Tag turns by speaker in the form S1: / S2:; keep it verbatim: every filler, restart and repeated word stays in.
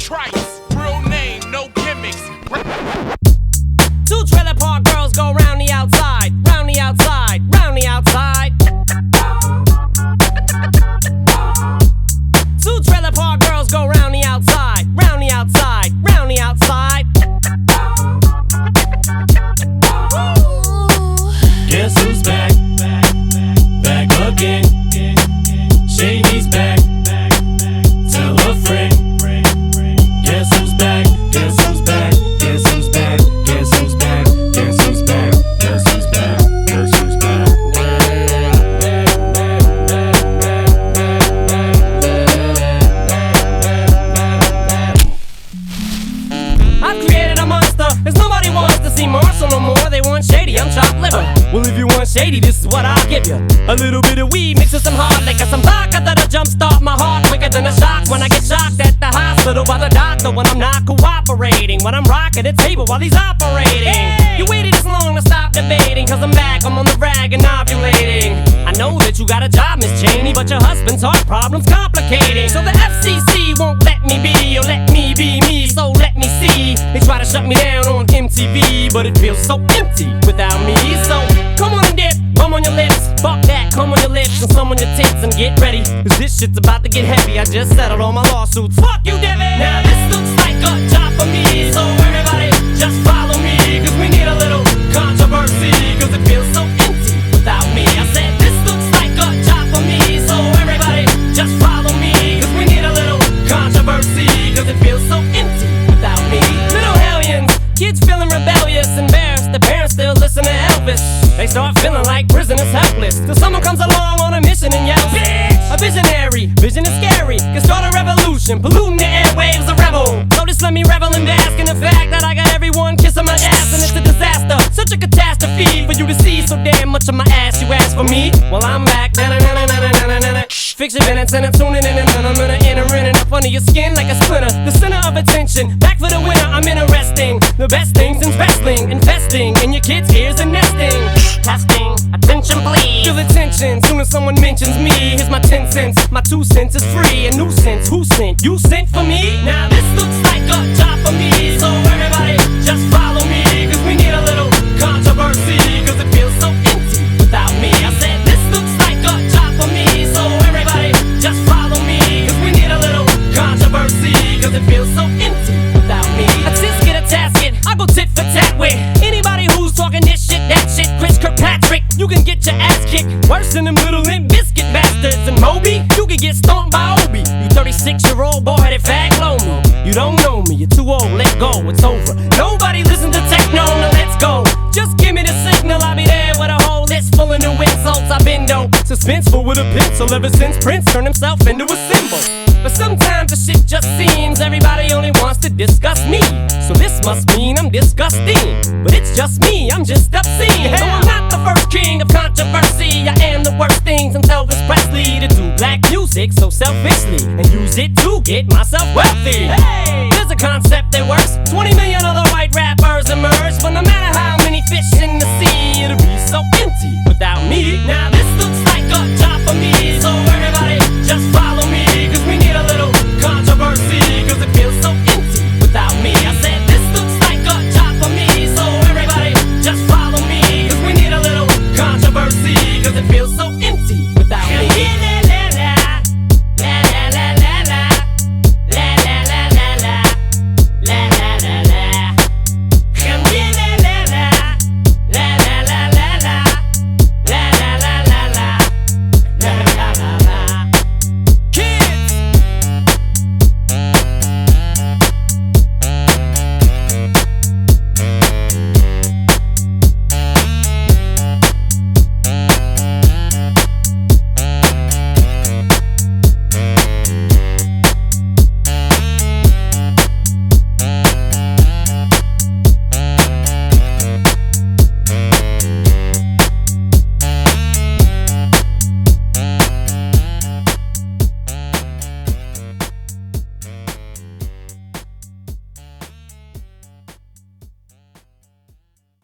S1: Trice, real name, no gimmicks.
S2: Two trailer park girls go round the outside, round the outside, round the outside. Two trailer park girls go round the outside, round the outside, round the outside.
S3: Guess who's back? Back again. Shady's back. Tell a friend. Guess who's back? Guess who's back? Guess who's back? Guess who's back? Guess who's back? Guess who's back? Guess who's back?
S2: I've created a monster, cause nobody wants to see Marshall no more. They want Shady, I'm chopped liver. Well, if you want Shady, this is what I'll give you. A little bit of weed mixed with some hard liquor, some vodka that'll jumpstart my heart quicker than a shock when I get shocked at the hospital by the doctor when I'm not cooperating, when I'm rocking the table while he's operating. Hey! You waited this long to stop debating, cause I'm back, I'm on the rag and ovulating. I know that you got a job, Miss Cheney, but your husband's heart problem's complicating. So the F C C won't let me be, or let me be me, so let me see. They try to shut me down on M T V, but it feels so empty without me. So come on and dip, bum on your lips, fuck that, come on your lips and some on your tits and get ready, cause this shit's about to get heavy. I just settled all my lawsuits, fuck you, Devin. Now this looks like a job for me, so everybody just follow me, cause we need a little controversy, cause it feels so empty without me. I said this looks like a job for me, so everybody just follow me, cause we need a little controversy, cause it feels so empty without me. Little hellions, kids feeling rebellious, embarrassed, the parents still listen to Elvis. They start feeling like prisoners helpless, till someone comes along on a mission and yells, bitch! A visionary, vision is scary, can start a revolution, polluting the airwaves, a rebel. So just let me revel and bask in the fact that I got everyone kissing my ass, and it's a disaster, such a catastrophe for you to see so damn much of my ass. You ask for me, well I'm back. Fix your minutes and I'm tuning in and I'm gonna enter in and up under your skin like a splinter. The center of attention, back for the winner, I'm interesting. The best things in wrestling, investing in your kids' ears and nesting. Testing, attention please. Feel the tension, soon as someone mentions me. Here's my ten cents, my two cents is free. A nuisance, who sent? You sent for me? Now this looks like a job for me, so everybody just follow me, cause we need a little controversy, cause it feels so empty without me. I said this looks like a job for me, so everybody just follow me, cause we need a little controversy, cause it feels so empty without me. A tis get a tasket, I go tit for tat with anybody who's talking this shit, that shit. Chris Kirkpatrick, you can get your ass kicked worse than them little Limp Bizkit bastards. And Moby, you can get stomped by Obi. You thirty-six year old boy headed fag blow me. You don't know me, you're too old, let go, it's over. Nobody listen to techno, now let's go. Just give me the signal, I'll be there with a whole list full of new insults. I've been dope, suspenseful with a pencil ever since Prince turned himself into a symbol. But sometimes the shit just seems everybody only wants to discuss me. So this must mean I'm disgusting, but it's just me, I'm just obscene. No, I'm not the first king of controversy. I am the worst thing since Elvis Presley to do black music so selfishly and use it to get myself wealthy. Hey, there's a concept that works. twenty million other white rappers emerge, but no matter how many fish in the sea, it'll be so empty without me. Now this looks like a job for me, so everybody just follow